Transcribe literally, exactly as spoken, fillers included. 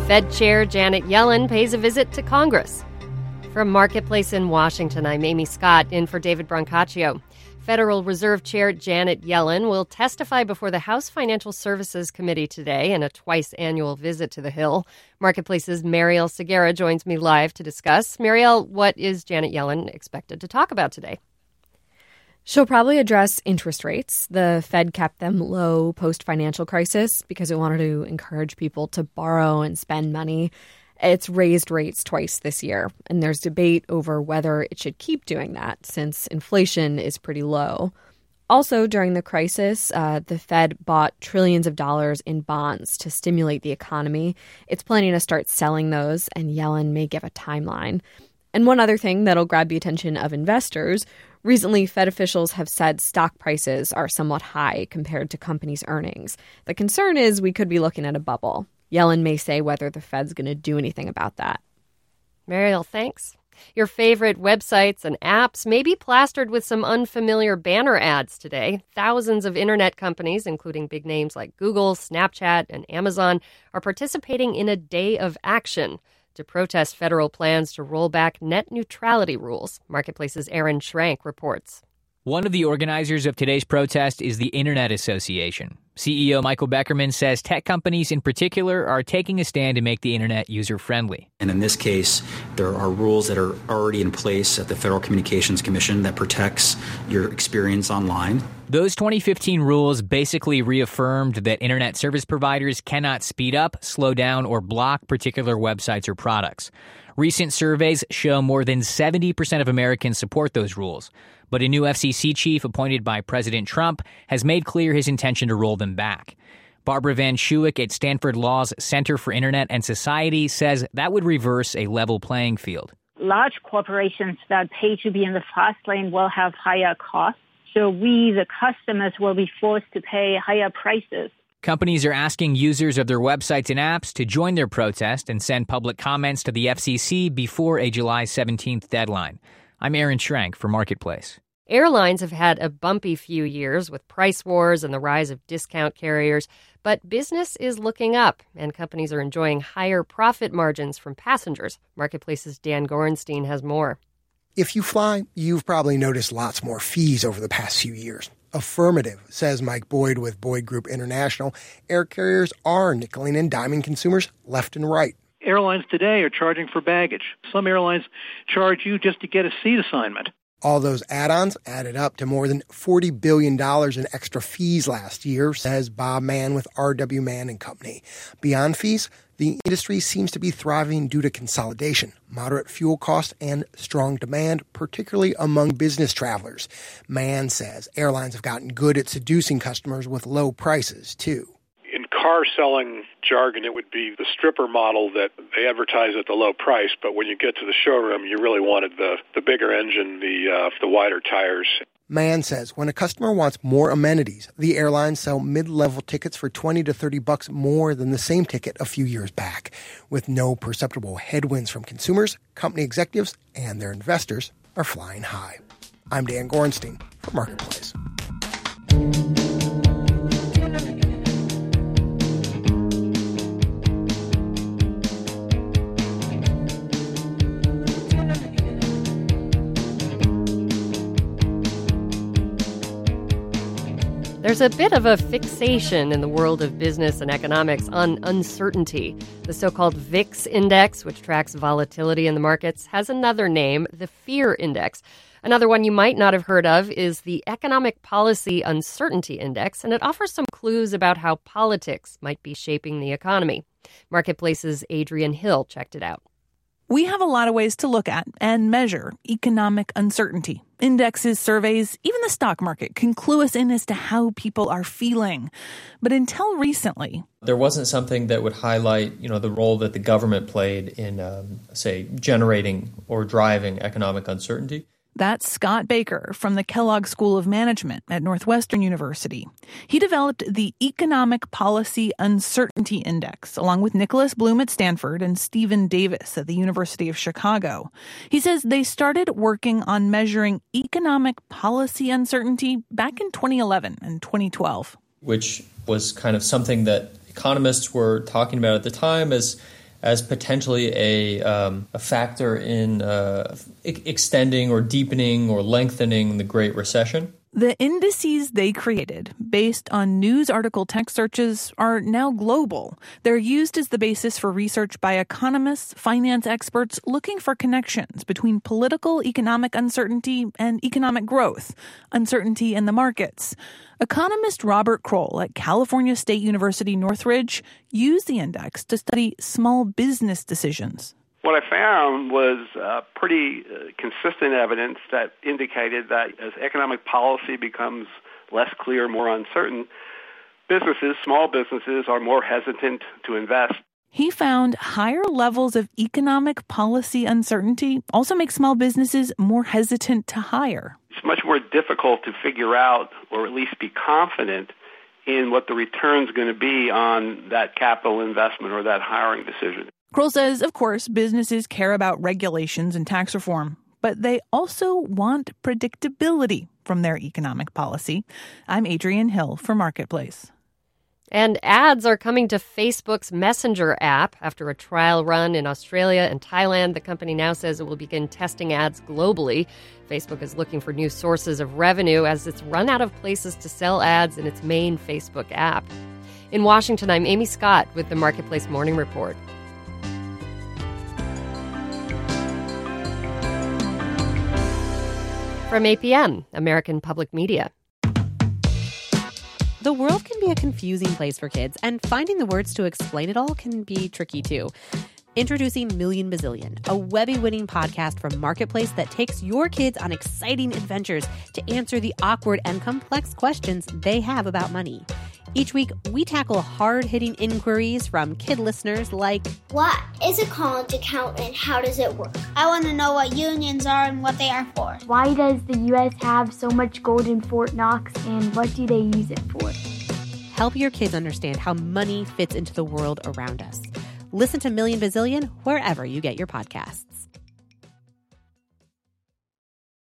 Fed Chair Janet Yellen pays a visit to Congress. From Marketplace in Washington, I'm Amy Scott, in for David Brancaccio. Federal Reserve Chair Janet Yellen will testify before the House Financial Services Committee today in a twice-annual visit to the Hill. Marketplace's Mariel Segura joins me live to discuss. Mariel, what is Janet Yellen expected to talk about today? She'll probably address interest rates. The Fed kept them low post-financial crisis because it wanted to encourage people to borrow and spend money. It's raised rates twice this year, and there's debate over whether it should keep doing that since inflation is pretty low. Also, during the crisis, uh, the Fed bought trillions of dollars in bonds to stimulate the economy. It's planning to start selling those, and Yellen may give a timeline. And one other thing that'll grab the attention of investors, recently Fed officials have said stock prices are somewhat high compared to companies' earnings. The concern is we could be looking at a bubble. Yellen may say whether the Fed's going to do anything about that. Mariel, thanks. Your favorite websites and apps may be plastered with some unfamiliar banner ads today. Thousands of internet companies, including big names like Google, Snapchat, and Amazon, are participating in a day of action to protest federal plans to roll back net neutrality rules. Marketplace's Aaron Schrank reports. One of the organizers of today's protest is the Internet Association. C E O Michael Beckerman says tech companies in particular are taking a stand to make the internet user-friendly. And in this case, there are rules that are already in place at the Federal Communications Commission that protects your experience online. Those twenty fifteen rules basically reaffirmed that internet service providers cannot speed up, slow down, or block particular websites or products. Recent surveys show more than seventy percent of Americans support those rules. But a new F C C chief appointed by President Trump has made clear his intention to roll them back. Barbara Van Schuick at Stanford Law's Center for Internet and Society says that would reverse a level playing field. Large corporations that pay to be in the fast lane will have higher costs. So we, the customers, will be forced to pay higher prices. Companies are asking users of their websites and apps to join their protest and send public comments to the F C C before a July seventeenth deadline. I'm Aaron Schrank for Marketplace. Airlines have had a bumpy few years with price wars and the rise of discount carriers, but business is looking up, and companies are enjoying higher profit margins from passengers. Marketplace's Dan Gorenstein has more. If you fly, you've probably noticed lots more fees over the past few years. Affirmative, says Mike Boyd with Boyd Group International. Air carriers are nickeling and diming consumers left and right. Airlines today are charging for baggage. Some airlines charge you just to get a seat assignment. All those add-ons added up to more than forty billion dollars in extra fees last year, says Bob Mann with R W Mann and Company. Beyond fees, the industry seems to be thriving due to consolidation, moderate fuel costs, and strong demand, particularly among business travelers. Mann says airlines have gotten good at seducing customers with low prices, too. In car selling jargon, it would be the stripper model that they advertise at the low price, but when you get to the showroom, you really wanted the, the bigger engine, the uh, the wider tires. Mann says when a customer wants more amenities, the airlines sell mid-level tickets for twenty to thirty bucks more than the same ticket a few years back. With no perceptible headwinds from consumers, company executives and their investors are flying high. I'm Dan Gorenstein for Marketplace. There's a bit of a fixation in the world of business and economics on uncertainty. The so-called V I X index, which tracks volatility in the markets, has another name, the Fear Index. Another one you might not have heard of is the Economic Policy Uncertainty Index, and it offers some clues about how politics might be shaping the economy. Marketplace's Adrian Hill checked it out. We have a lot of ways to look at and measure economic uncertainty. Indexes, surveys, even the stock market can clue us in as to how people are feeling. But until recently, there wasn't something that would highlight, you know, the role that the government played in, um, say, generating or driving economic uncertainty. That's Scott Baker from the Kellogg School of Management at Northwestern University. He developed the Economic Policy Uncertainty Index, along with Nicholas Bloom at Stanford and Stephen Davis at the University of Chicago. He says they started working on measuring economic policy uncertainty back in twenty eleven and twenty twelve. Which was kind of something that economists were talking about at the time as as potentially a um, a factor in uh, e- extending or deepening or lengthening the Great Recession? The indices they created, based on news article text searches, are now global. They're used as the basis for research by economists, finance experts looking for connections between political economic uncertainty and economic growth, uncertainty in the markets. Economist Robert Kroll at California State University Northridge used the index to study small business decisions. What I found was uh, pretty uh, consistent evidence that indicated that as economic policy becomes less clear, more uncertain, businesses, small businesses, are more hesitant to invest. He found higher levels of economic policy uncertainty also make small businesses more hesitant to hire. It's much more difficult to figure out, or at least be confident in what the return's going to be on that capital investment or that hiring decision. Kroll says, of course, businesses care about regulations and tax reform, but they also want predictability from their economic policy. I'm Adrienne Hill for Marketplace. And ads are coming to Facebook's Messenger app. After a trial run in Australia and Thailand, the company now says it will begin testing ads globally. Facebook is looking for new sources of revenue as it's run out of places to sell ads in its main Facebook app. In Washington, I'm Amy Scott with the Marketplace Morning Report. From A P M, American Public Media. The world can be a confusing place for kids, and finding the words to explain it all can be tricky too. Introducing Million Bazillion, a Webby-winning podcast from Marketplace that takes your kids on exciting adventures to answer the awkward and complex questions they have about money. Each week, we tackle hard-hitting inquiries from kid listeners like, what is a college account and how does it work? I want to know what unions are and what they are for. Why does the U S have so much gold in Fort Knox and what do they use it for? Help your kids understand how money fits into the world around us. Listen to Million Bazillion wherever you get your podcasts.